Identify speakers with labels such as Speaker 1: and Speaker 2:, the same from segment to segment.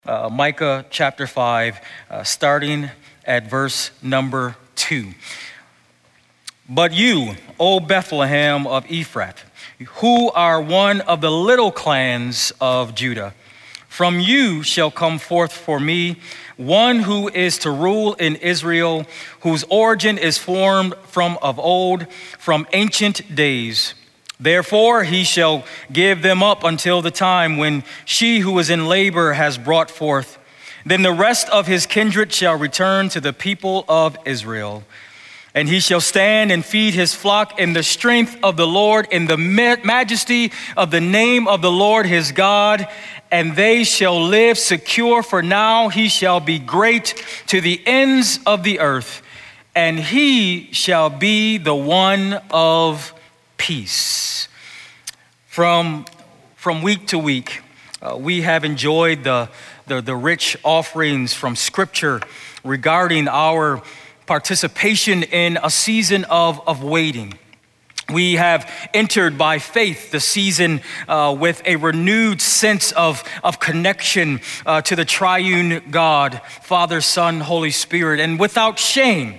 Speaker 1: Micah chapter 5, starting at verse number 2. But you, O Bethlehem of Ephrath, who are one of the little clans of Judah, from you shall come forth for me one who is to rule in Israel, whose origin is formed from of old, from ancient days. Therefore he shall give them up until the time when she who is in labor has brought forth. Then the rest of his kindred shall return to the people of Israel. And he shall stand and feed his flock in the strength of the Lord, in the majesty of the name of the Lord his God. And they shall live secure, for now he shall be great to the ends of the earth. And he shall be the one of peace. From week to week, we have enjoyed the rich offerings from Scripture regarding our participation in a season of waiting. We have entered by faith the season with a renewed sense of connection to the triune God, Father, Son, Holy Spirit, and without shame,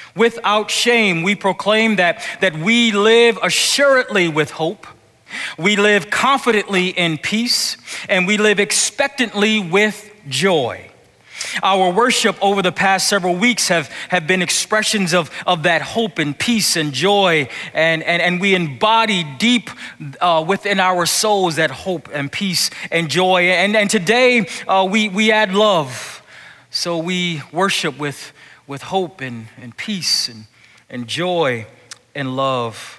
Speaker 1: we proclaim that we live assuredly with hope, we live confidently in peace, and we live expectantly with joy. Our worship over the past several weeks have been expressions of that hope and peace and joy, and we embody deep within our souls that hope and peace and joy. And today we add love. So we worship with hope and peace and joy and love.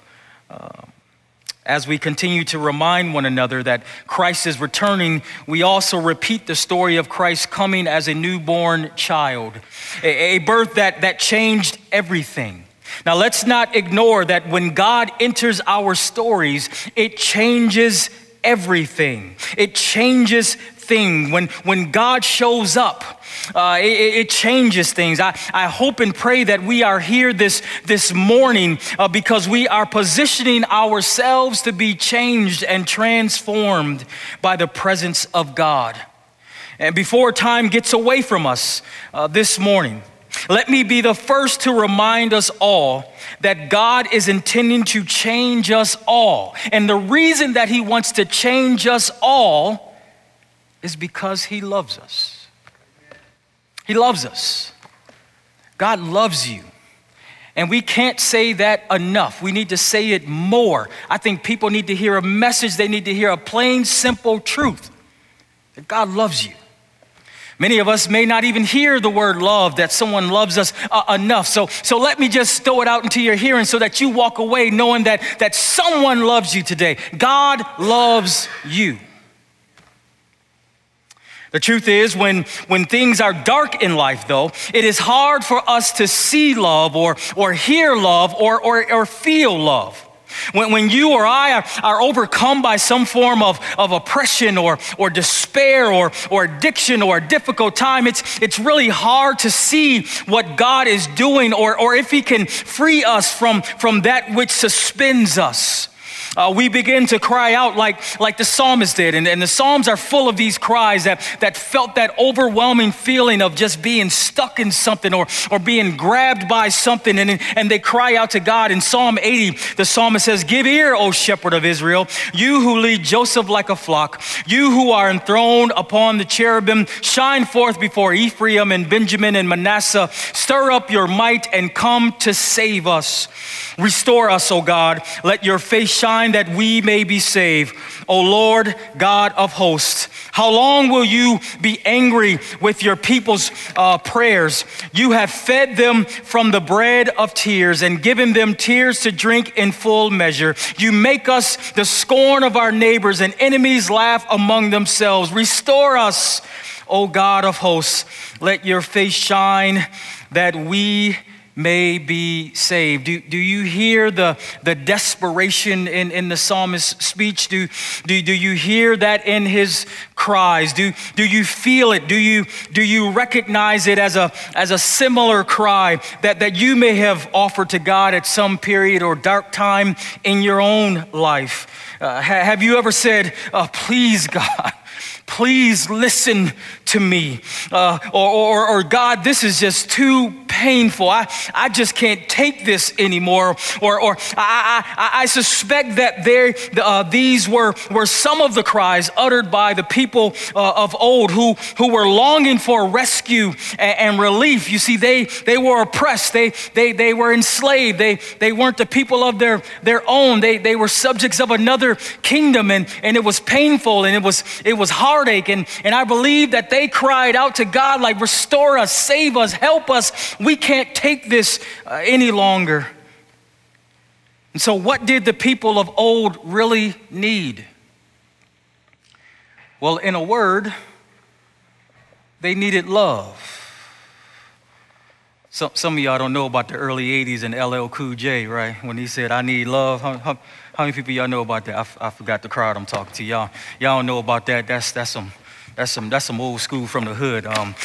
Speaker 1: As we continue to remind one another that Christ is returning, we also repeat the story of Christ coming as a newborn child, a birth that changed everything. Now, let's not ignore that when God enters our stories, it changes everything. It changes things. When God shows up, it changes things. I hope and pray that we are here this morning because we are positioning ourselves to be changed and transformed by the presence of God. And before time gets away from us this morning, let me be the first to remind us all that God is intending to change us all. And the reason that he wants to change us all is because he loves us. He loves us. God loves you. And we can't say that enough. We need to say it more. I think people need to hear a message. They need to hear a plain, simple truth that God loves you. Many of us may not even hear the word love, that someone loves us enough. So let me just throw it out into your hearing so that you walk away knowing that someone loves you today. God loves you. The truth is, when things are dark in life, though, it is hard for us to see love or hear love or feel love. When you or I are overcome by some form of oppression or despair or addiction or a difficult time, it's really hard to see what God is doing or if he can free us from that which suspends us. We begin to cry out like the psalmist did. And the Psalms are full of these cries that felt that overwhelming feeling of just being stuck in something or being grabbed by something. And they cry out to God. In Psalm 80, the psalmist says, "Give ear, O shepherd of Israel, you who lead Joseph like a flock, you who are enthroned upon the cherubim, shine forth before Ephraim and Benjamin and Manasseh. Stir up your might and come to save us. Restore us, O God. Let your face shine that we may be saved. O Lord, God of hosts, how long will you be angry with your people's prayers? You have fed them from the bread of tears and given them tears to drink in full measure. You make us the scorn of our neighbors, and enemies laugh among themselves. Restore us, O God of hosts. Let your face shine that we may be saved." Do you hear the desperation in the psalmist's speech? Do you hear that in his cries? Do you feel it? Do you recognize it as a similar cry that you may have offered to God at some period or dark time in your own life? Have you ever said, "Please, God, please listen to me. Or God, this is just too painful. I just can't take this anymore. Or I suspect that these were some of the cries uttered by the people of old who were longing for rescue and relief. You see, they were oppressed. They were enslaved. They weren't the people of their own. They were subjects of another kingdom, and it was painful, and it was heartache. And I believe that they cried out to God like, restore us, save us, help us. We can't take this any longer. And so what did the people of old really need? Well, in a word, they needed love. Some of y'all don't know about the early 80s and LL Cool J, right? When he said, I need love. How many people y'all know about that? I forgot the crowd I'm talking to. Y'all don't know about that. That's some old school from the hood.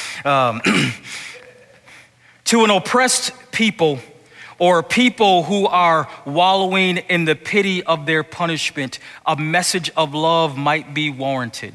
Speaker 1: To an oppressed people, or people who are wallowing in the pity of their punishment, a message of love might be warranted.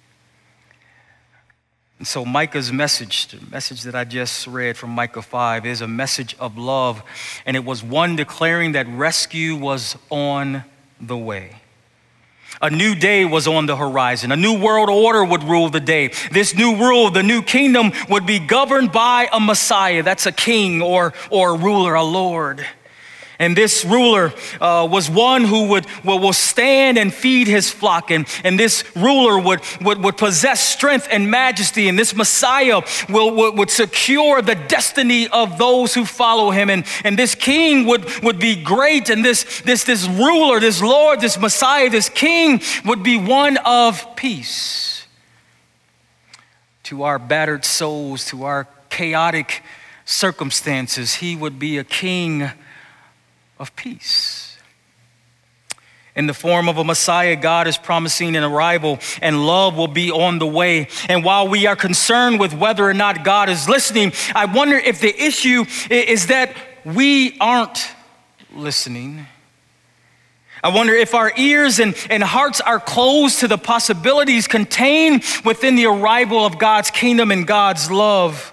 Speaker 1: And so Micah's message, the message that I just read from Micah 5, is a message of love. And it was one declaring that rescue was on the way. A new day was on the horizon. A new world order would rule the day. This new rule, the new kingdom, would be governed by a Messiah. That's a king or a ruler, a Lord. And this ruler was one who will stand and feed his flock. And this ruler would possess strength and majesty. And this Messiah would secure the destiny of those who follow him. And this king would be great. And this ruler, this Lord, this Messiah, this king would be one of peace. To our battered souls, to our chaotic circumstances, he would be a king of peace. In the form of a Messiah, God is promising an arrival, and love will be on the way. And while we are concerned with whether or not God is listening, I wonder if the issue is that we aren't listening. I wonder if our ears and hearts are closed to the possibilities contained within the arrival of God's kingdom and God's love.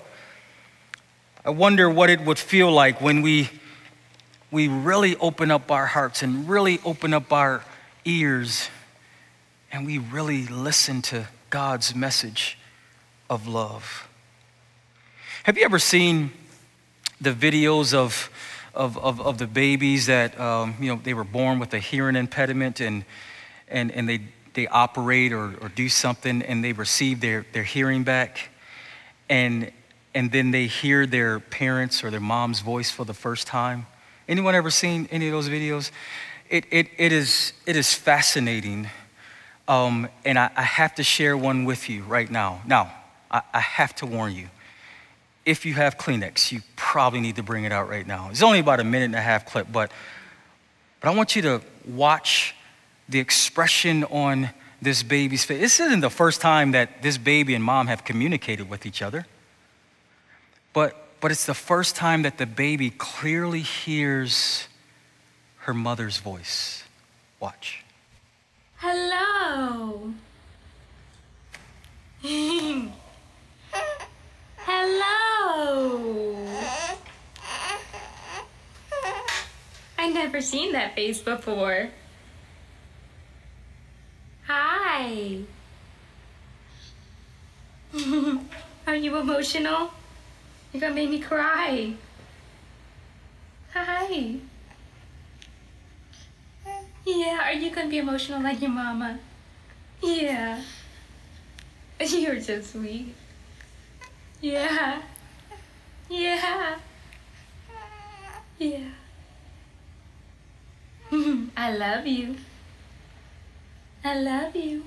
Speaker 1: I wonder what it would feel like when we really open up our hearts and really open up our ears and we really listen to God's message of love. Have you ever seen the videos of the babies that they were born with a hearing impediment and they operate or do something and they receive their hearing back and then they hear their parents or their mom's voice for the first time? Anyone ever seen any of those videos? It is fascinating, and I have to share one with you right now. Now, I have to warn you, if you have Kleenex, you probably need to bring it out right now. It's only about a minute and a half clip, but I want you to watch the expression on this baby's face. This isn't the first time that this baby and mom have communicated with each other, but it's the first time that the baby clearly hears her mother's voice. Watch.
Speaker 2: Hello. Hello. I've never seen that face before. Hi. Are you emotional? You're gonna make me cry. Hi. Yeah, are you gonna be emotional like your mama? Yeah. You're so sweet. Yeah. Yeah. Yeah. I love you. I love you.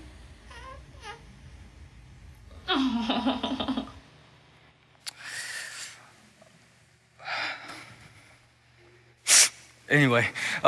Speaker 1: Anyway,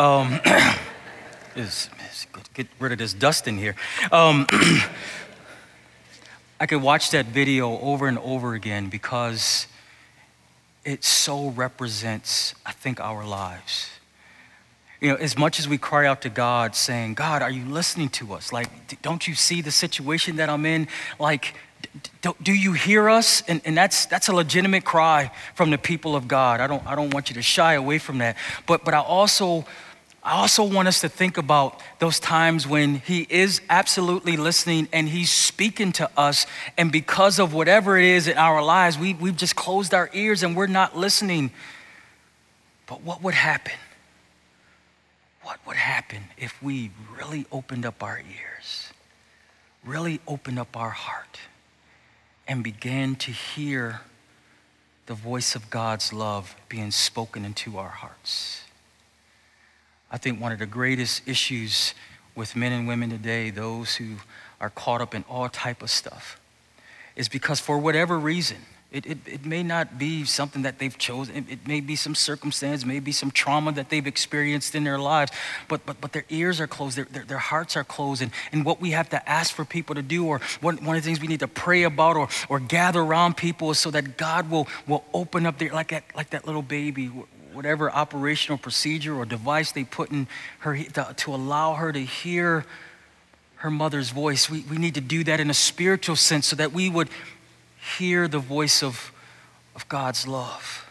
Speaker 1: it's good. Get rid of this dust in here. I could watch that video over and over again because it so represents, I think, our lives. You know, as much as we cry out to God saying, God, are you listening to us? Like, don't you see the situation that I'm in? Like, Do you hear us? And that's a legitimate cry from the people of God. I don't want you to shy away from that. But I also want us to think about those times when he is absolutely listening and he's speaking to us. And because of whatever it is in our lives, we've just closed our ears and we're not listening. But what would happen? What would happen if we really opened up our ears, really opened up our heart, and began to hear the voice of God's love being spoken into our hearts? I think one of the greatest issues with men and women today, those who are caught up in all type of stuff, is because for whatever reason, it may not be something that they've chosen. It may be some circumstance, maybe some trauma that they've experienced in their lives, but their ears are closed, their hearts are closed. And what we have to ask for people to do, or one of the things we need to pray about or gather around people, is so that God will open up their, like that little baby, whatever operational procedure or device they put in her to allow her to hear her mother's voice. We need to do that in a spiritual sense so that we would hear the voice of God's love.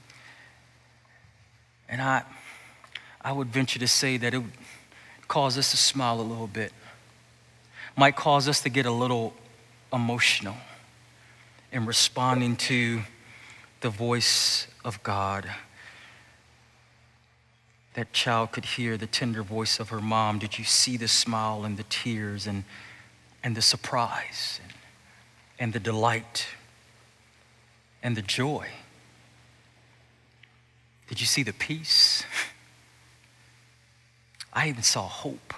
Speaker 1: And I would venture to say that it would cause us to smile a little bit, might cause us to get a little emotional in responding to the voice of God. That child could hear the tender voice of her mom. Did you see the smile and the tears and the surprise and the delight and the joy? Did you see the peace? I even saw hope.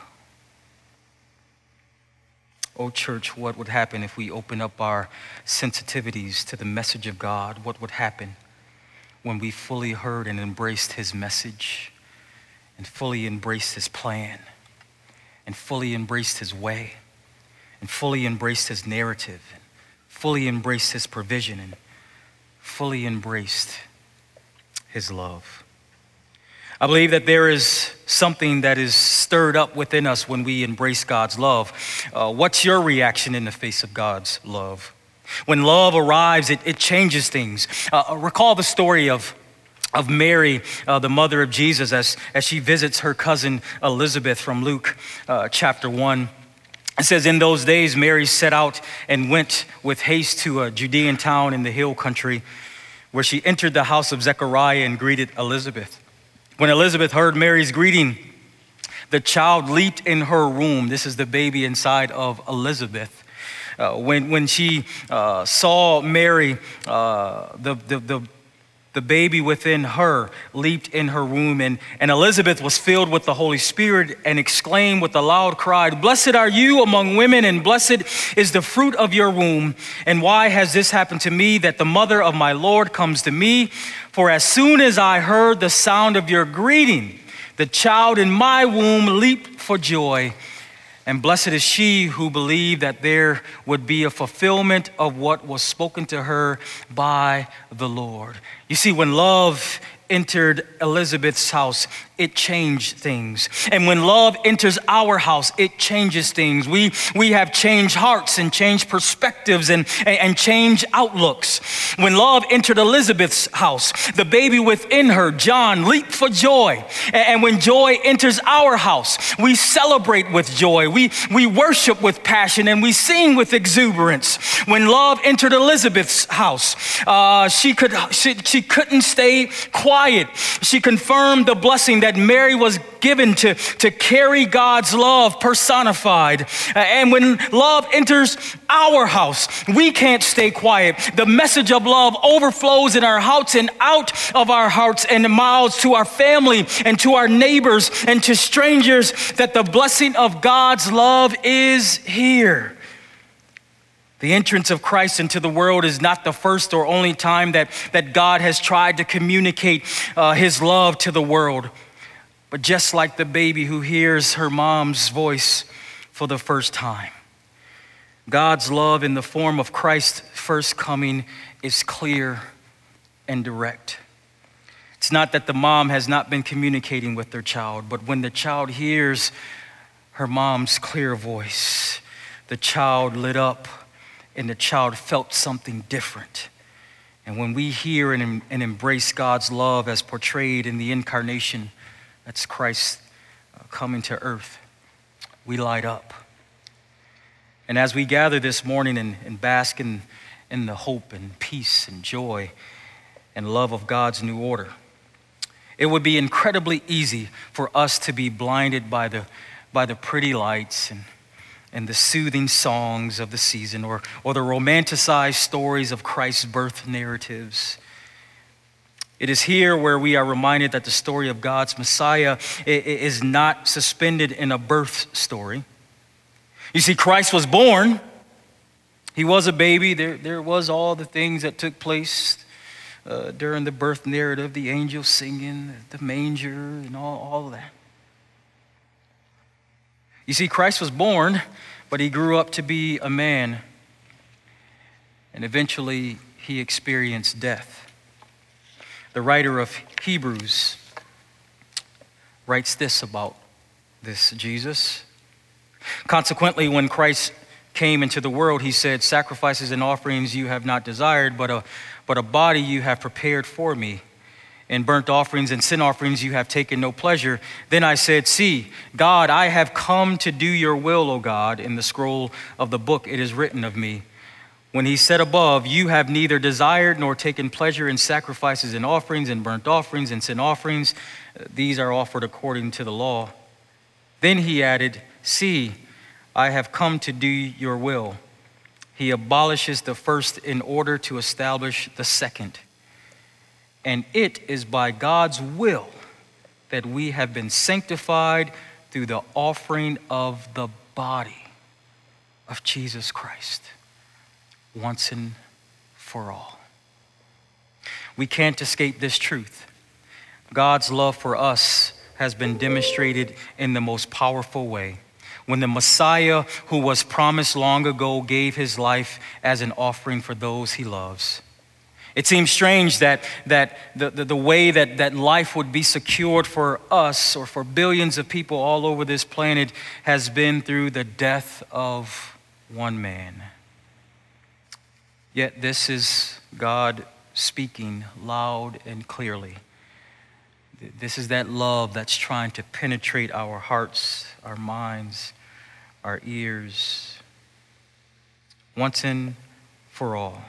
Speaker 1: Oh, church, what would happen if we open up our sensitivities to the message of God? What would happen when we fully heard and embraced his message, and fully embraced his plan, and fully embraced his way, and fully embraced his narrative, and fully embraced his provision, and fully embraced his love? I believe that there is something that is stirred up within us when we embrace God's love. What's your reaction in the face of God's love? When love arrives, it changes things. Recall the story of Mary, the mother of Jesus, as she visits her cousin Elizabeth from Luke chapter 1. It says, in those days, Mary set out and went with haste to a Judean town in the hill country, where she entered the house of Zechariah and greeted Elizabeth. When Elizabeth heard Mary's greeting, the child leaped in her womb. This is the baby inside of Elizabeth. When she saw Mary, the baby within her leaped in her womb, and Elizabeth was filled with the Holy Spirit and exclaimed with a loud cry, "Blessed are you among women, and blessed is the fruit of your womb. And why has this happened to me, that the mother of my Lord comes to me? For as soon as I heard the sound of your greeting, the child in my womb leaped for joy. And blessed is she who believed that there would be a fulfillment of what was spoken to her by the Lord." You see, when love entered Elizabeth's house, it changed things. And when love enters our house, it changes things. We have changed hearts and changed perspectives and changed outlooks. When love entered Elizabeth's house, the baby within her, John, leaped for joy. And when joy enters our house, we celebrate with joy. We worship with passion, and we sing with exuberance. When love entered Elizabeth's house, she couldn't stay quiet. She confirmed the blessing that Mary was given to carry God's love personified. And when love enters our house, we can't stay quiet. The message of love overflows in our hearts and out of our hearts and mouths to our family and to our neighbors and to strangers, that the blessing of God's love is here. The entrance of Christ into the world is not the first or only time that God has tried to communicate his love to the world. But just like the baby who hears her mom's voice for the first time, God's love in the form of Christ's first coming is clear and direct. It's not that the mom has not been communicating with their child, but when the child hears her mom's clear voice, the child lit up and the child felt something different. And when we hear and embrace God's love as portrayed in the incarnation, that's Christ coming to earth, we light up. And as we gather this morning and bask in the hope and peace and joy and love of God's new order, it would be incredibly easy for us to be blinded by the pretty lights and the soothing songs of the season, or the romanticized stories of Christ's birth narratives. It is here where we are reminded that the story of God's Messiah is not suspended in a birth story. You see, Christ was born. He was a baby. There was all the things that took place during the birth narrative, the angels singing, the manger, and all of that. You see, Christ was born, but he grew up to be a man, and eventually he experienced death. The writer of Hebrews writes this about this Jesus. Consequently, when Christ came into the world, he said, "Sacrifices and offerings you have not desired, but a body you have prepared for me. In burnt offerings and sin offerings you have taken no pleasure. Then I said, see, God, I have come to do your will, O God. In the scroll of the book it is written of me. When he said above, you have neither desired nor taken pleasure in sacrifices and offerings and burnt offerings and sin offerings. These are offered according to the law. Then he added, see, I have come to do your will. He abolishes the first in order to establish the second. And it is by God's will that we have been sanctified through the offering of the body of Jesus Christ, once and for all." We can't escape this truth. God's love for us has been demonstrated in the most powerful way. When the Messiah, who was promised long ago, gave his life as an offering for those he loves. It seems strange that the way that life would be secured for us or for billions of people all over this planet has been through the death of one man. Yet this is God speaking loud and clearly. This is that love that's trying to penetrate our hearts, our minds, our ears, once and for all.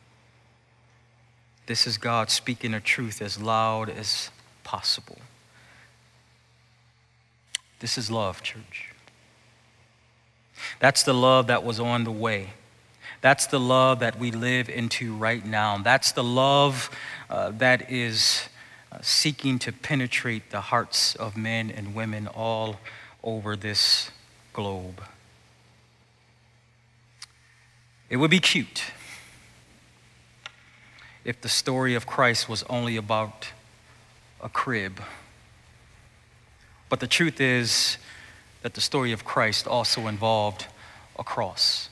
Speaker 1: This is God speaking a truth as loud as possible. This is love, church. That's the love that was on the way. That's the love that we live into right now. That's the love that is seeking to penetrate the hearts of men and women all over this globe. It would be cute if the story of Christ was only about a crib. But the truth is that the story of Christ also involved a cross.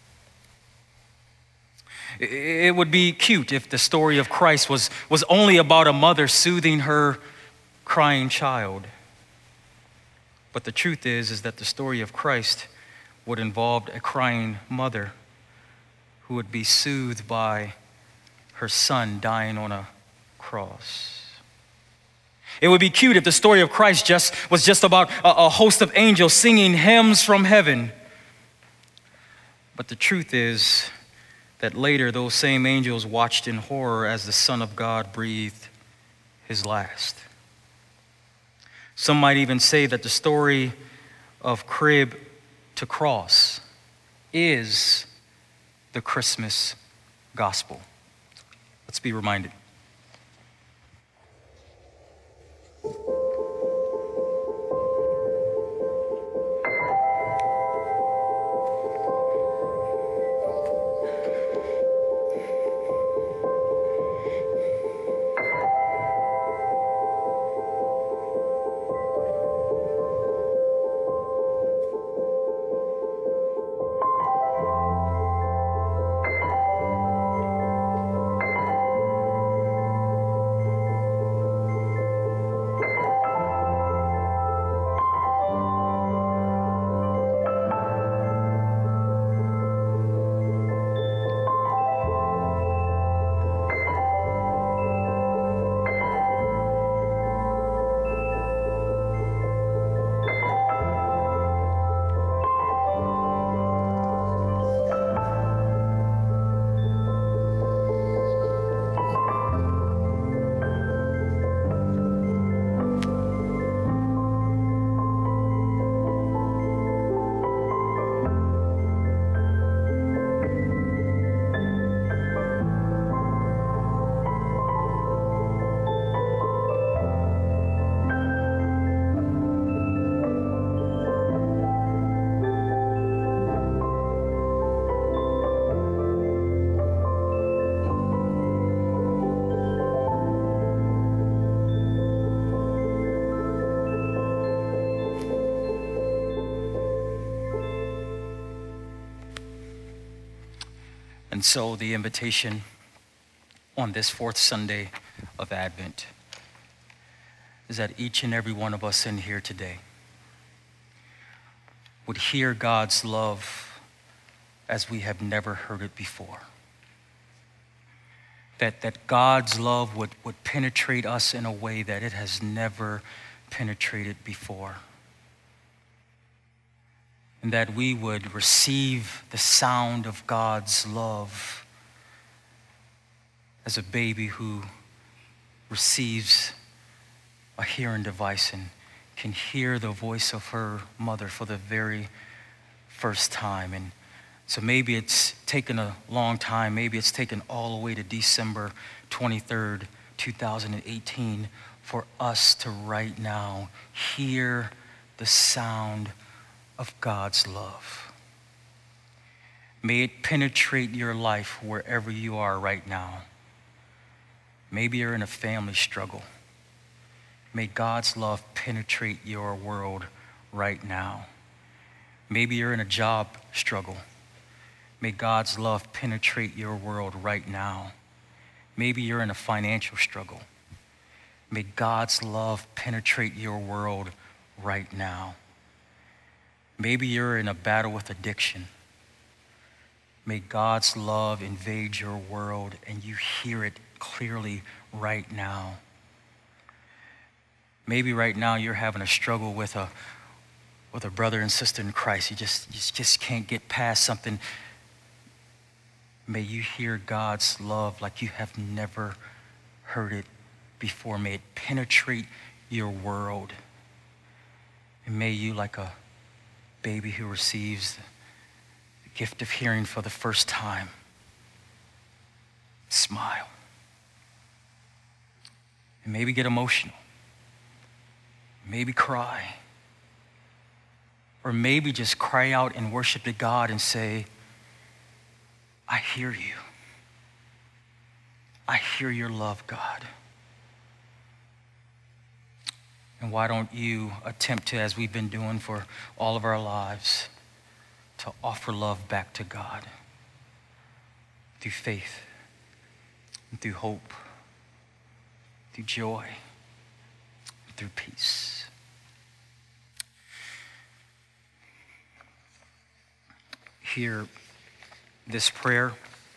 Speaker 1: It would be cute if the story of Christ was only about a mother soothing her crying child. But the truth is that the story of Christ would involve a crying mother who would be soothed by her son dying on a cross. It would be cute if the story of Christ was just about a host of angels singing hymns from heaven. But the truth is that later those same angels watched in horror as the Son of God breathed his last. Some might even say that the story of crib to cross is the Christmas gospel. Let's be reminded. And so the invitation on this fourth Sunday of Advent is that each and every one of us in here today would hear God's love as we have never heard it before. That God's love would penetrate us in a way that it has never penetrated before. And that we would receive the sound of God's love as a baby who receives a hearing device and can hear the voice of her mother for the very first time. And so maybe it's taken a long time. Maybe it's taken all the way to December 23rd, 2018 for us to right now hear the sound of God's love. May it penetrate your life wherever you are right now. Maybe you're in a family struggle. May God's love penetrate your world right now. Maybe you're in a job struggle. May God's love penetrate your world right now. Maybe you're in a financial struggle. May God's love penetrate your world right now. Maybe you're in a battle with addiction. May God's love invade your world and you hear it clearly right now. Maybe right now you're having a struggle with a brother and sister in Christ. You just can't get past something. May you hear God's love like you have never heard it before. May it penetrate your world. And may you, like a baby who receives the gift of hearing for the first time, smile. And maybe get emotional. Maybe cry. Or maybe just cry out and worship to God and say, I hear you. I hear your love, God. And why don't you attempt to, as we've been doing for all of our lives, to offer love back to God through faith, and through hope, through joy, and through peace. Hear this prayer.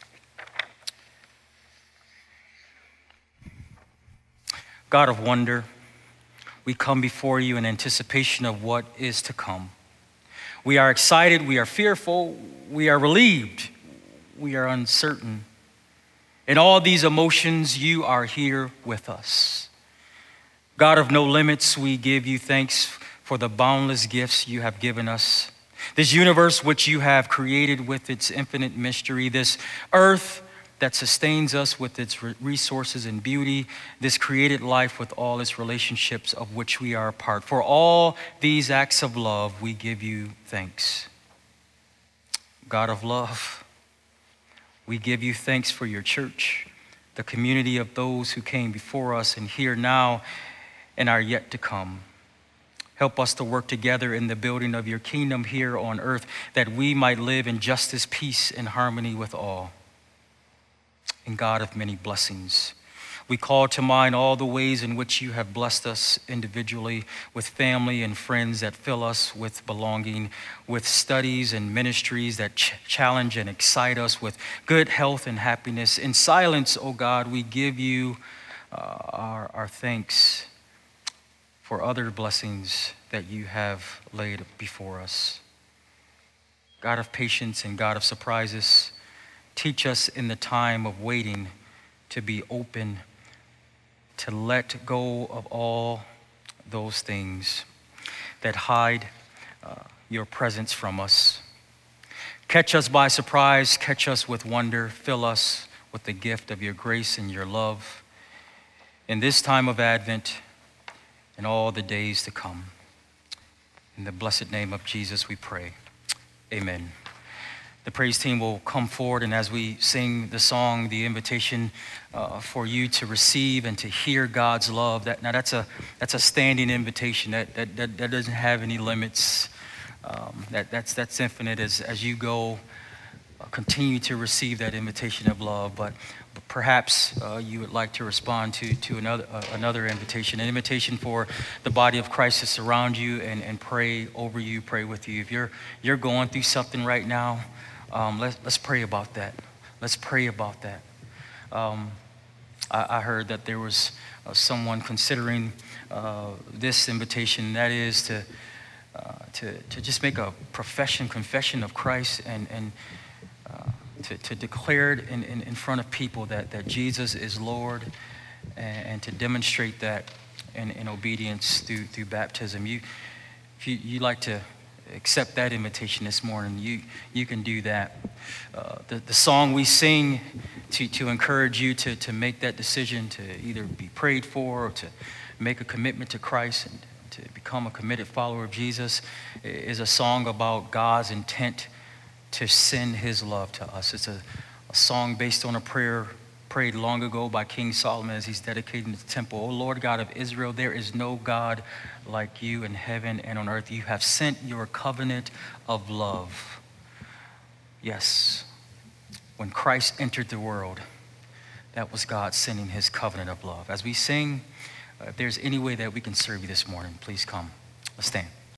Speaker 1: God of wonder, we come before you in anticipation of what is to come. We are excited, we are fearful, we are relieved, we are uncertain. In all these emotions, you are here with us. God of no limits, we give you thanks for the boundless gifts you have given us. This universe which you have created with its infinite mystery, this earth that sustains us with its resources and beauty, this created life with all its relationships of which we are a part. For all these acts of love, we give you thanks. God of love, we give you thanks for your church, the community of those who came before us and here now and are yet to come. Help us to work together in the building of your kingdom here on earth, that we might live in justice, peace, and harmony with all. And God of many blessings, we call to mind all the ways in which you have blessed us individually, with family and friends that fill us with belonging, with studies and ministries that challenge and excite us, with good health and happiness. In silence, O God, we give you our thanks for other blessings that you have laid before us. God of patience and God of surprises, teach us in the time of waiting to be open, to let go of all those things that hide your presence from us. Catch us by surprise, catch us with wonder, fill us with the gift of your grace and your love. In this time of Advent, and all the days to come. In the blessed name of Jesus we pray, amen. The praise team will come forward, and as we sing the song, the invitation for you to receive and to hear God's love, that's a standing invitation that doesn't have any limits. That's infinite as you go continue to receive that invitation of love, but perhaps you would like to respond to another invitation, an invitation for the body of Christ to surround you and pray over you, pray with you. If you're going through something right now, let's pray about that. Let's pray about that. I heard that there was someone considering this invitation, that is to just make a confession of Christ and to declare it in front of people that Jesus is Lord, and to demonstrate that in obedience through baptism. If you like to accept that invitation this morning, you can do that. The song we sing to encourage you to make that decision, to either be prayed for or to make a commitment to Christ and to become a committed follower of Jesus, is a song about God's intent to send his love to us. It's a song based on a prayer prayed long ago by King Solomon as he's dedicating the temple. O Lord God of Israel, there is no God like you in heaven and on earth. You have sent your covenant of love. Yes, when Christ entered the world, that was God sending his covenant of love. As we sing, if there's any way that we can serve you this morning, please come. Let's stand.